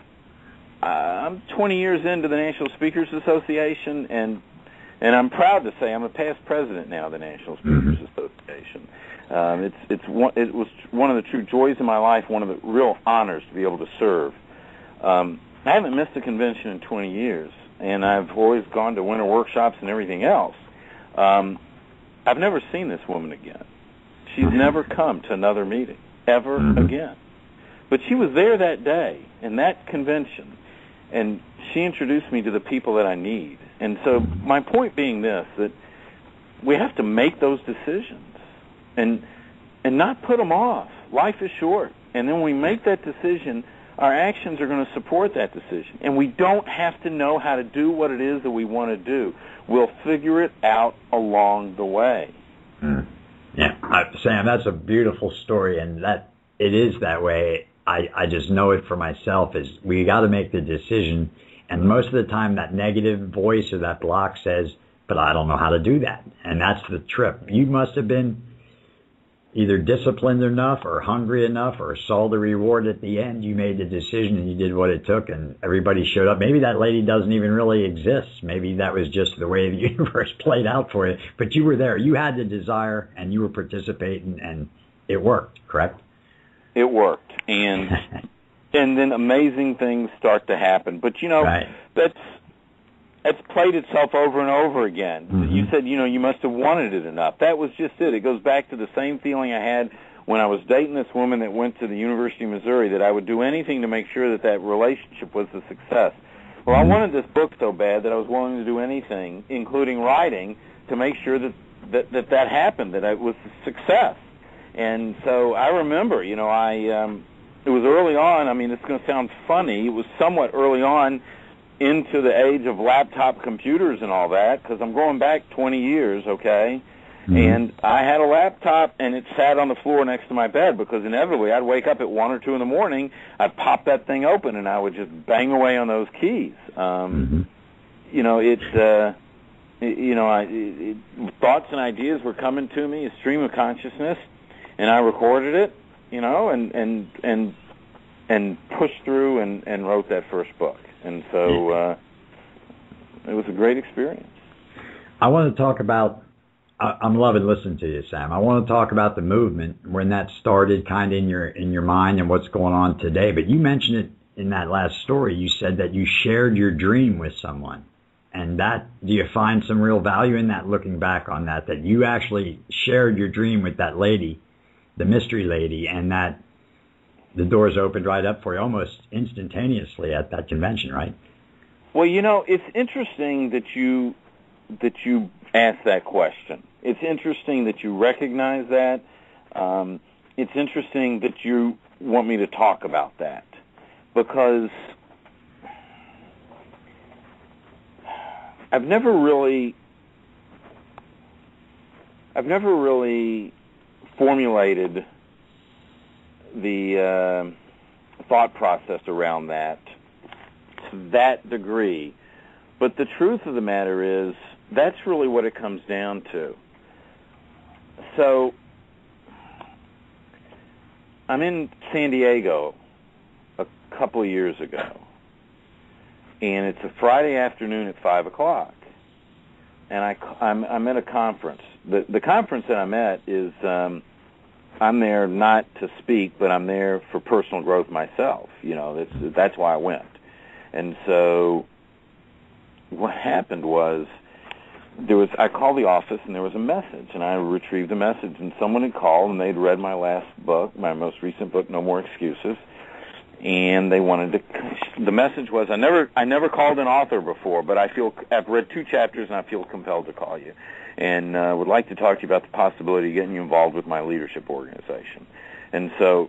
uh, I'm twenty years into the National Speakers Association, and and I'm proud to say I'm a past president now of the National Speakers Association. Um, it's it's one, it was one of the true joys of my life, one of the real honors to be able to serve. Um, I haven't missed a convention in twenty years, and I've always gone to winter workshops and everything else. Um, I've never seen this woman again. She's never come to another meeting, ever again. But she was there that day, in that convention, and she introduced me to the people that I need. And so my point being this, that we have to make those decisions. And and not put them off. Life is short. And then when we make that decision, our actions are going to support that decision. And we don't have to know how to do what it is that we want to do. We'll figure it out along the way. Mm. Yeah, uh, Sam, that's a beautiful story, and that it is that way. I, I just know it for myself. Is we got to make the decision, and most of the time that negative voice or that block says, but I don't know how to do that. And that's the trip. You must have been either disciplined enough or hungry enough or saw the reward at the end, you made the decision and you did what it took and everybody showed up. Maybe that lady doesn't even really exist. Maybe that was just the way the universe played out for you. But you were there. You had the desire and you were participating and it worked, correct? It worked. And and then amazing things start to happen. But, you know, right. that's it's played itself over and over again. Mm-hmm. You said, you know, you must have wanted it enough. That was just it. It goes back to the same feeling I had when I was dating this woman that went to the University of Missouri, that I would do anything to make sure that that relationship was a success. Well, I wanted this book so bad that I was willing to do anything, including writing, to make sure that that that, that happened, that it was a success. And so I remember, you know, I um, it was early on. I mean, it's going to sound funny. It was somewhat early on into the age of laptop computers and all that, because I'm going back twenty years, okay? Mm-hmm. And I had a laptop, and it sat on the floor next to my bed, because inevitably I'd wake up at one or two in the morning, I'd pop that thing open, and I would just bang away on those keys. Um, mm-hmm. You know, it, uh, it, you know, I, it, it, thoughts and ideas were coming to me, a stream of consciousness, and I recorded it, you know, and and and and pushed through and, and wrote that first book. And so uh, it was a great experience. I want to talk about, I, I'm loving listening to you, Sam. I want to talk about the movement, when that started kind of in your in your mind and what's going on today. But you mentioned it in that last story. You said that you shared your dream with someone. And that, do you find some real value in that, looking back on that, that you actually shared your dream with that lady, the mystery lady, and that the doors opened right up for you almost instantaneously at that convention, right? Well, you know, it's interesting that you that you asked that question. It's interesting that you recognize that. Um, it's interesting that you want me to talk about that, because I've never really I've never really formulated the uh, thought process around that to that degree. But the truth of the matter is, that's really what it comes down to. So, I'm in San Diego a couple of years ago, and it's a Friday afternoon at five o'clock, and I, I'm, I'm at a conference. The, the conference that I'm at is... Um, I'm there not to speak, but I'm there for personal growth myself. You know, that's that's why I went. And so what happened was, there was I called the office and there was a message, and I retrieved the message, and someone had called and they'd read my last book, my most recent book, No More Excuses, and they wanted to. The message was, I never I never called an author before, but I feel I've read two chapters and I feel compelled to call you, and uh, would like to talk to you about the possibility of getting you involved with my leadership organization. And so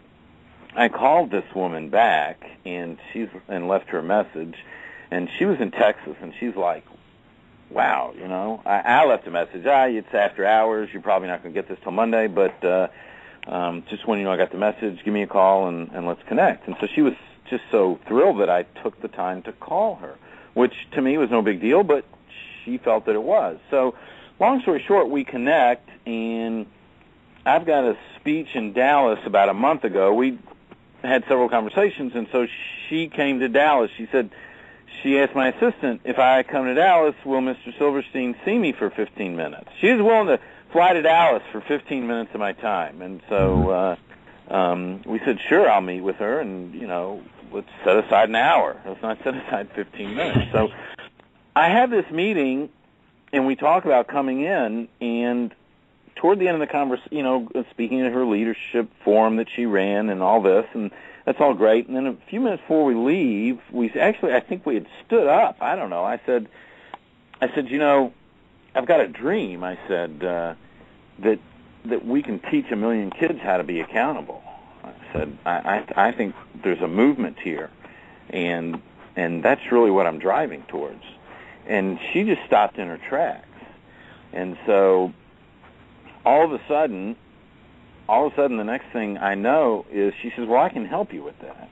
I called this woman back, and she's and left her a message, and she was in Texas, and she's like, wow, you know, I, I left a message. Ah, it's after hours. You're probably not going to get this till Monday, but uh, um, just when you know I got the message, give me a call and, and let's connect. And so she was just so thrilled that I took the time to call her, which to me was no big deal, but she felt that it was. So long story short, we connect, and I've got a speech in Dallas about a month ago. We had several conversations, and so she came to Dallas. She said, she asked my assistant, if I come to Dallas, will Mister Silverstein see me for fifteen minutes? She was willing to fly to Dallas for fifteen minutes of my time. And so uh, um, we said, sure, I'll meet with her, and, you know, let's set aside an hour. Let's not set aside fifteen minutes. So I have this meeting, and we talk about coming in, and toward the end of the conversation, you know, speaking at her leadership forum that she ran and all this, and that's all great. And then a few minutes before we leave, we actually, I think we had stood up. I don't know. I said, I said, you know, I've got a dream. I said uh, that that we can teach a million kids how to be accountable. I said, I, I, I think there's a movement here, and and that's really what I'm driving towards. And she just stopped in her tracks. And so all of a sudden, all of a sudden, the next thing I know is she says, well, I can help you with that.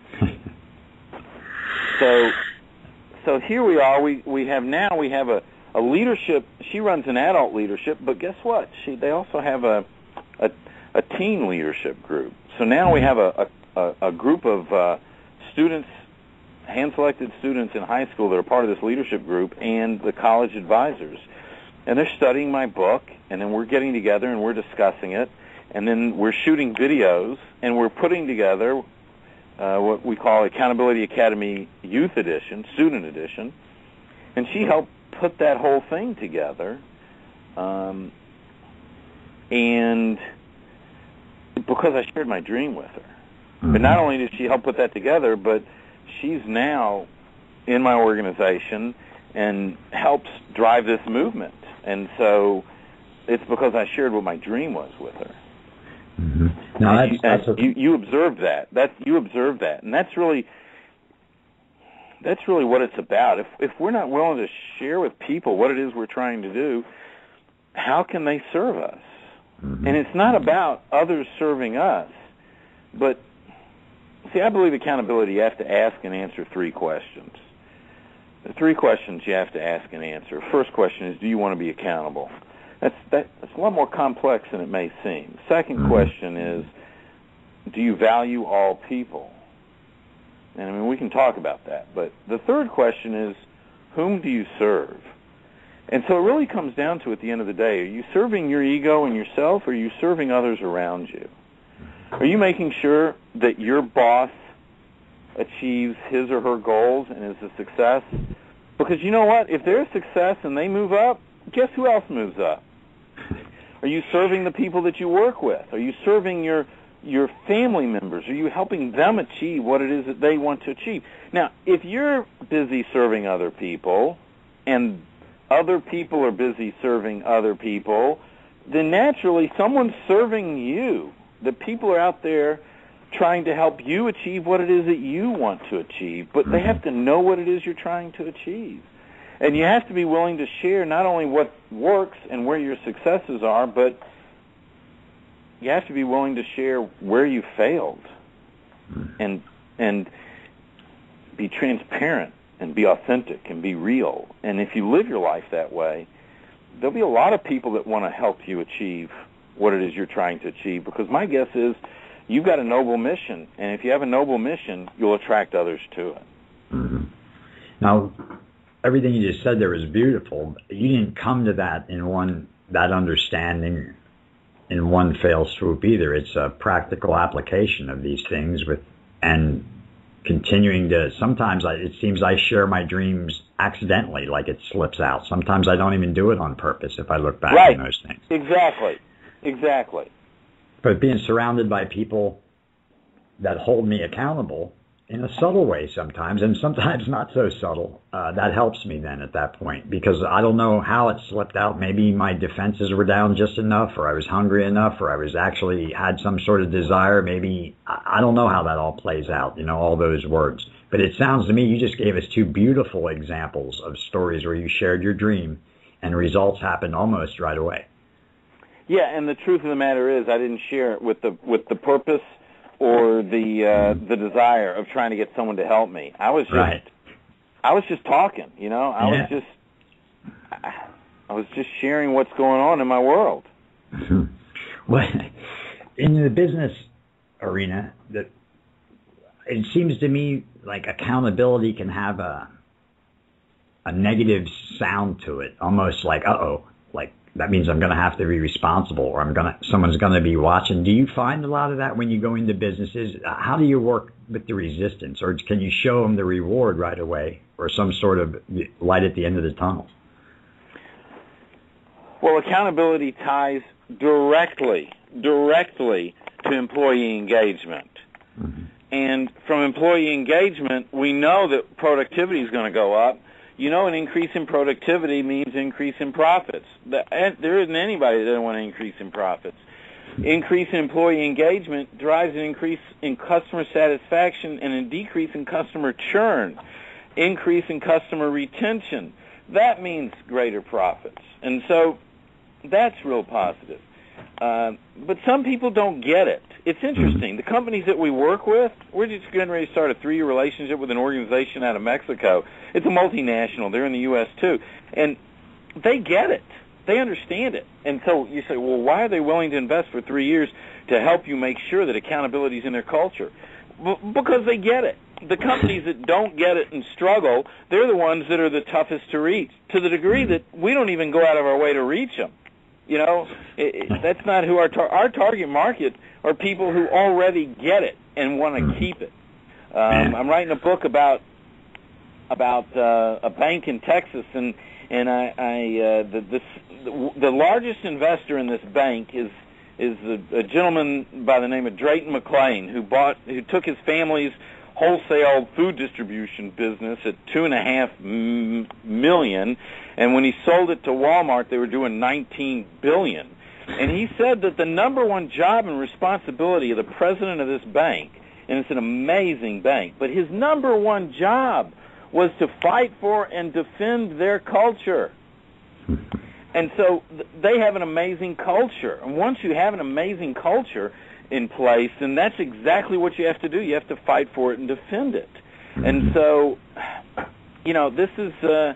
so so here we are. We we have now, we have a, a leadership. She runs an adult leadership, but guess what? She They also have a, a a teen leadership group. So now we have a, a, a group of uh, students, hand-selected students in high school that are part of this leadership group, and the college advisors. And they're studying my book, and then we're getting together and we're discussing it, and then we're shooting videos, and we're putting together uh, what we call Accountability Academy Youth Edition, Student Edition, and she helped put that whole thing together. Um, and because I shared my dream with her. Mm-hmm. But not only did she help put that together, but she's now in my organization and helps drive this movement. And so it's because I shared what my dream was with her. Mm-hmm. Now, that's, you, that's a... you, you observed that. That's, you observed that. And that's really that's really what it's about. If if we're not willing to share with people what it is we're trying to do, how can they serve us? Mm-hmm. And it's not about others serving us, but see, I believe accountability, you have to ask and answer three questions. The three questions you have to ask and answer. First question is, do you want to be accountable? That's that, that's a lot more complex than it may seem. Second mm-hmm. question is, do you value all people? And I mean, we can talk about that. But the third question is, whom do you serve? And so it really comes down to, at the end of the day, are you serving your ego and yourself, or are you serving others around you? Are you making sure that your boss achieves his or her goals and is a success? Because you know what? If they're a success and they move up, guess who else moves up? Are you serving the people that you work with? Are you serving your your family members? Are you helping them achieve what it is that they want to achieve? Now, if you're busy serving other people and other people are busy serving other people, then naturally someone's serving you. The people are out there trying to help you achieve what it is that you want to achieve, but they have to know what it is you're trying to achieve. And you have to be willing to share not only what works and where your successes are, but you have to be willing to share where you failed and and be transparent and be authentic and be real. And if you live your life that way, there'll be a lot of people that want to help you achieve what it is you're trying to achieve, because my guess is you've got a noble mission, and if you have a noble mission, you'll attract others to it. Mm-hmm. Now, everything you just said there was beautiful. You didn't come to that in one, that understanding in one fell swoop either. It's a practical application of these things with, and continuing to, sometimes I, it seems I share my dreams accidentally, like it slips out. Sometimes I don't even do it on purpose if I look back right. on those things. Exactly. Exactly. But being surrounded by people that hold me accountable in a subtle way sometimes, and sometimes not so subtle, uh, that helps me then at that point, because I don't know how it slipped out. Maybe my defenses were down just enough, or I was hungry enough, or I was actually had some sort of desire. Maybe, I don't know how that all plays out, you know, all those words. But it sounds to me, you just gave us two beautiful examples of stories where you shared your dream and results happened almost right away. Yeah, and the truth of the matter is I didn't share it with the with the purpose or the uh, the desire of trying to get someone to help me. I was just right. I was just talking, you know. I yeah. was just I was just sharing what's going on in my world. Well, in the business arena, that it seems to me like accountability can have a a negative sound to it, almost like uh-oh, like that means I'm going to have to be responsible, or I'm going to, someone's going to be watching. Do you find a lot of that when you go into businesses? How do you work with the resistance, or can you show them the reward right away, or some sort of light at the end of the tunnel? Well, accountability ties directly, directly to employee engagement. Mm-hmm. And from employee engagement, we know that productivity is going to go up. You know, an increase in productivity means increase in profits. There isn't anybody that doesn't want to increase in profits. Increase in employee engagement drives an increase in customer satisfaction and a decrease in customer churn. Increase in customer retention. That means greater profits. And so that's real positive. Uh, but some people don't get it. It's interesting. The companies that we work with, we're just getting ready to start a three-year relationship with an organization out of Mexico. It's a multinational. They're in the U S too. And they get it. they understand it. And so you say, well, why are they willing to invest for three years to help you make sure that accountability is in their culture? B- because they get it. The companies that don't get it and struggle, they're the ones that are the toughest to reach, to the degree that we don't even go out of our way to reach them. You know, it, it, that's not who our tar- our target market are. People who already get it and want to keep it. Um, I'm writing a book about about uh, a bank in Texas, and and I, I uh, the, this the, the largest investor in this bank is is a, a gentleman by the name of Drayton McLean, who bought who took his family's wholesale food distribution business at two and a half m- million, and when he sold it to Walmart, they were doing nineteen billion. And he said that the number one job and responsibility of the president of this bank, and it's an amazing bank, but his number one job was to fight for and defend their culture. And so th- they have an amazing culture. And once you have an amazing culture in place, then that's exactly what you have to do. You have to fight for it and defend it. And so, you know, this is, uh,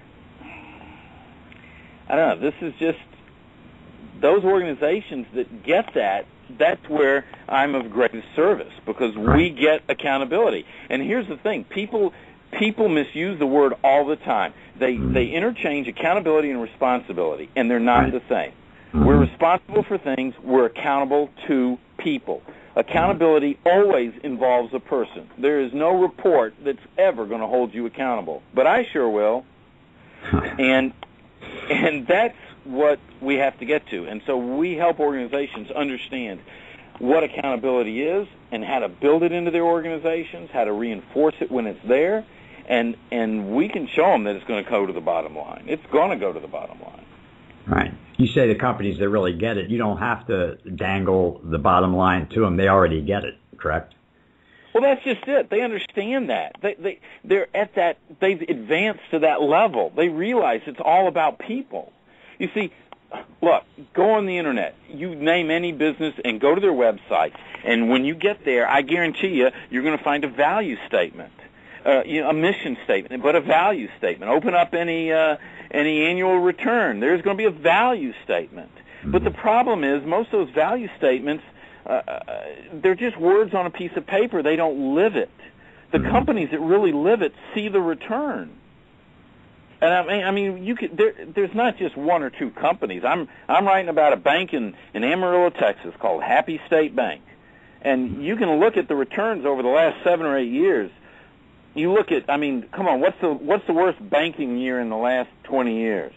I don't know, this is just those organizations that get that, that's where I'm of greatest service, because we get accountability. And here's the thing, people people misuse the word all the time. They they interchange accountability and responsibility, and they're not the same. We're responsible for things. We're accountable to people. Accountability always involves a person. There is no report that's ever going to hold you accountable, but I sure will. And and that's what we have to get to. And so we help organizations understand what accountability is and how to build it into their organizations, how to reinforce it when it's there, and and we can show them that it's going to go to the bottom line. It's going to go to the bottom line. Right. You say the companies that really get it, you don't have to dangle the bottom line to them. They already get it, correct? Well, that's just it. They understand that. They, they, they're at that, they've advanced to that level. They realize it's all about people. You see, look, go on the Internet. You name any business and go to their website. And when you get there, I guarantee you, you're going to find a value statement, uh, you know, a mission statement, but a value statement. Open up any uh, any annual return. There's going to be a value statement. Mm-hmm. But the problem is most of those value statements, uh, they're just words on a piece of paper. They don't live it. The mm-hmm. companies that really live it see the return. And I mean, I mean, you could. There, there's not just one or two companies. I'm I'm writing about a bank in, in Amarillo, Texas, called Happy State Bank, and you can look at the returns over the last seven or eight years. You look at, I mean, come on, what's the what's the worst banking year in the last twenty years?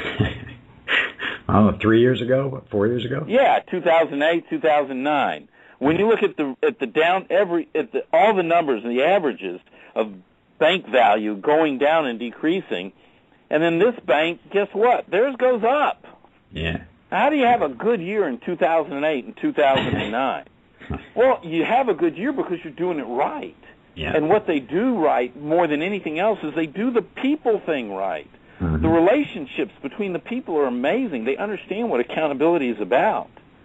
I don't know, three years ago, what, four years ago? Yeah, two thousand eight, two thousand nine. When you look at the at the down every at the all the numbers and the averages of bank value going down and decreasing. And then this bank, guess what? Theirs goes up. Yeah. How do you have a good year in two thousand eight and two thousand nine? Well, you have a good year because you're doing it right. Yeah. And what they do right more than anything else is they do the people thing right. Mm-hmm. The relationships between the people are amazing. They understand what accountability is about.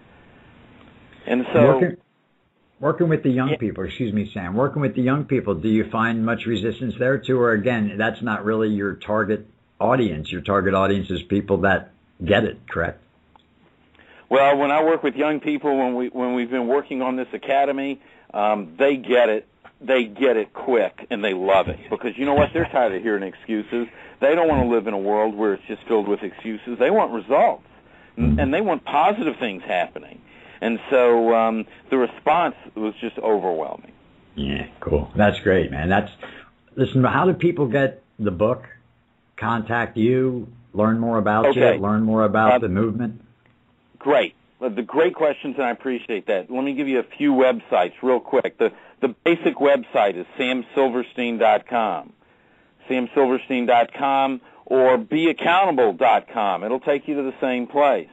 And so... Working, working with the young yeah. people, excuse me, Sam, working with the young people, do you find much resistance there too? Or again, that's not really your target audience. Your target audience is people that get it, correct? Well, when I work with young people, when we when we've been working on this academy, um, they get it. They get it quick and they love it because you know what? They're tired of hearing excuses. They don't want to live in a world where it's just filled with excuses. They want results and they want positive things happening. And so um, the response was just overwhelming. Yeah, cool. That's great, man. That's listen. How do people get the book? Contact you, learn more about okay. you, learn more about uh, the movement? Great. The great questions, and I appreciate that. Let me give you a few websites real quick. The the basic website is sam silverstein dot com, sam silverstein dot com, or be accountable dot com. It'll take you to the same place.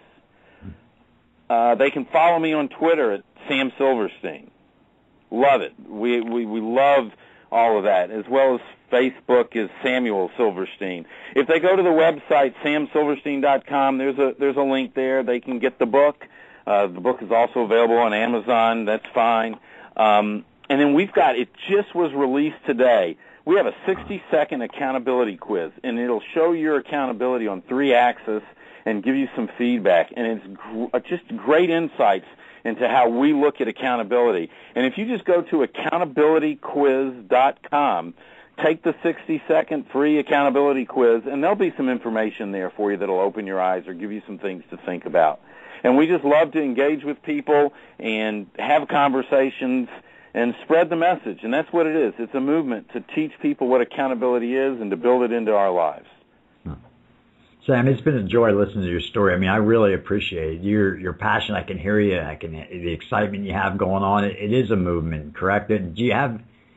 Uh, they can follow me on Twitter at Sam Silverstein. Love it. We we, we love all of that, as well as Facebook is Samuel Silverstein. If they go to the website sam silverstein dot com, there's a there's a link there. They can get the book. Uh, the book is also available on Amazon. That's fine. Um, and then we've got, it just was released today. We have a sixty-second accountability quiz, and it'll show your accountability on three axes, and give you some feedback. And it's gr- just great insights into how we look at accountability. And if you just go to accountability quiz dot com, take the sixty-second free accountability quiz, and there'll be some information there for you that'll open your eyes or give you some things to think about. And we just love to engage with people and have conversations and spread the message. And that's what it is. It's a movement to teach people what accountability is and to build it into our lives. Sam, it's been a joy listening to your story. I mean, I really appreciate it. Your your passion, I can hear you. I can the excitement you have going on. It, it is a movement, correct? And do you have?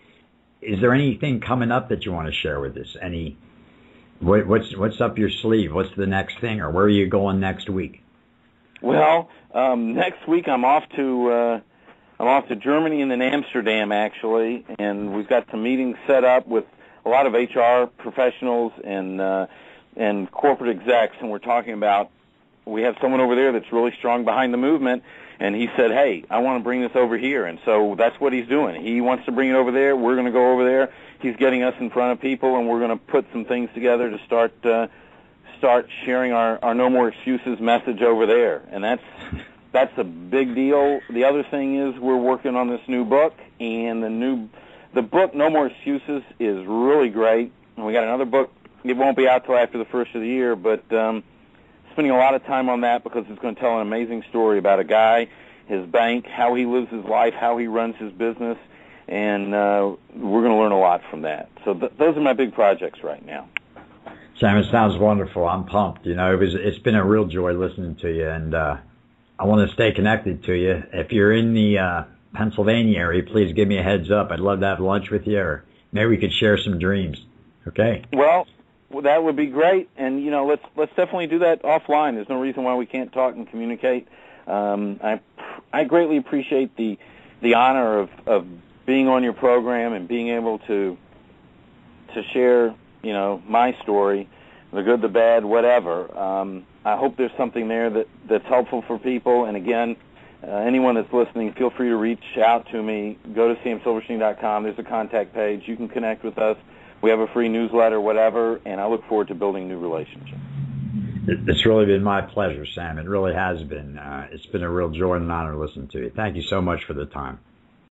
Is there anything coming up that you want to share with us? Any? What, what's what's up your sleeve? What's the next thing, or where are you going next week? Well, um, next week I'm off to uh, I'm off to Germany and then Amsterdam actually, and we've got some meetings set up with a lot of H R professionals and. Uh, and corporate execs, and we're talking about, we have someone over there that's really strong behind the movement, and he said, hey, I want to bring this over here, and so that's what he's doing. He wants to bring it over there. We're going to go over there. He's getting us in front of people, and we're going to put some things together to start uh, start sharing our, our No More Excuses message over there, and that's that's a big deal. The other thing is we're working on this new book, and the new the book, No More Excuses, is really great, and we got another book. It won't be out till after the first of the year, but um, spending a lot of time on that because it's going to tell an amazing story about a guy, his bank, how he lives his life, how he runs his business, and uh, we're going to learn a lot from that. So th- those are my big projects right now. Sam, it sounds wonderful. I'm pumped. You know, it was, it's been a real joy listening to you, and uh, I want to stay connected to you. If you're in the uh, Pennsylvania area, please give me a heads up. I'd love to have lunch with you, or maybe we could share some dreams. Okay? Well, Well, that would be great, and you know, let's let's definitely do that offline. There's no reason why we can't talk and communicate. Um, I I greatly appreciate the the honor of, of being on your program and being able to to share, you know, my story, the good, the bad, whatever. Um, I hope there's something there that, that's helpful for people. And again, uh, anyone that's listening, feel free to reach out to me. Go to sam silverstein dot com. There's a contact page. You can connect with us. We have a free newsletter, whatever, and I look forward to building new relationships. It's really been my pleasure, Sam. It really has been. Uh, it's been a real joy and an honor to listen to you. Thank you so much for the time.